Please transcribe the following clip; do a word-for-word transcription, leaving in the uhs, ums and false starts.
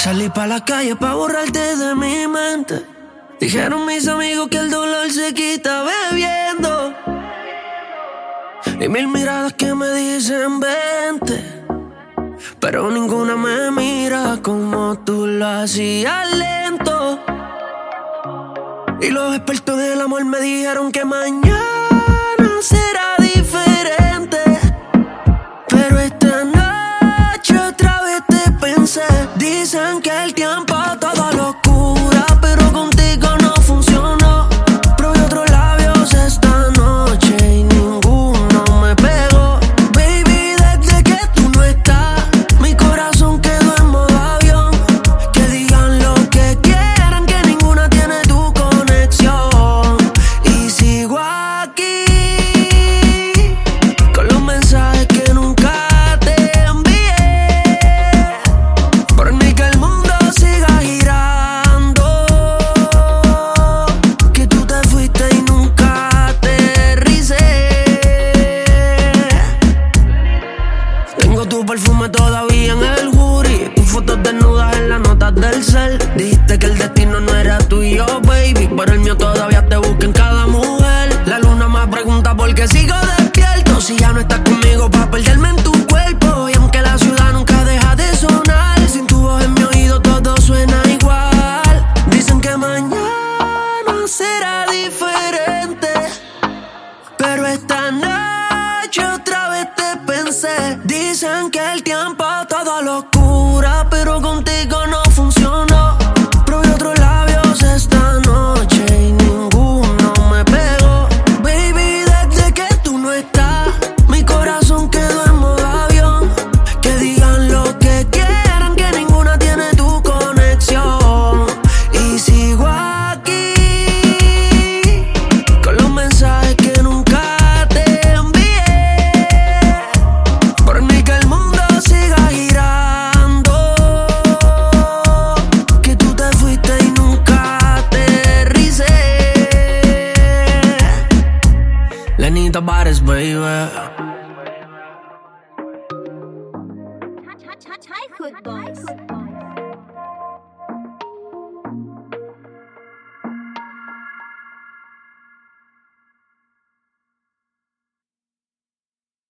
Salí pa' la calle pa' borrarte de mi mente. Dijeron mis amigos que el dolor se quita bebiendo. Y mil miradas que me dicen vente, pero ninguna me mira como tú lo hacías lento. Y los expertos del amor me dijeron que mañana será diferente, pero esta noche otra vez te pensé. Dicen que el tiempo todo lo cura, pero contigo no funcionó. Probé otros labios esta noche y ninguno me pegó. Baby, desde que tú no estás, mi corazón quedó en modo avión. Que digan lo que quieran, que ninguna tiene tu conexión. Y sigo aquí con los mensajes que nunca te envié. Por mí que el mundo siga girando, que tú te fuiste y nunca aterricé. Tengo tu perfume todavía en el jury, tus fotos desnudas en las notas del cel. Dijiste que el destino no era tuyo, baby, pero el mío todavía te busca en cada mujer. La luna me pregunta por qué sigo despierto, si ya no estás conmigo pa' perderme en tu cuerpo. Y aunque la ciudad nunca deja de sonar, sin tu voz en mi oído todo suena igual. Dicen que mañana será diferente, pero esta noche otra vez te pensé. Dicen que el tiempo todo lo cura, pero contigo no funcionó. Probé otros labios esta noche y ninguno me pegó. Baby, desde que tú no estás, mi corazón quedó en modo avión. Que digan lo que quieran, que ninguna tiene tu conexión. Y sigo aquí con los mensajes que nunca te envié. Por mí que el mundo siga girando, que tú te fuiste y nunca aterricé. Lenita Bares, baby. Thai Hood Boys.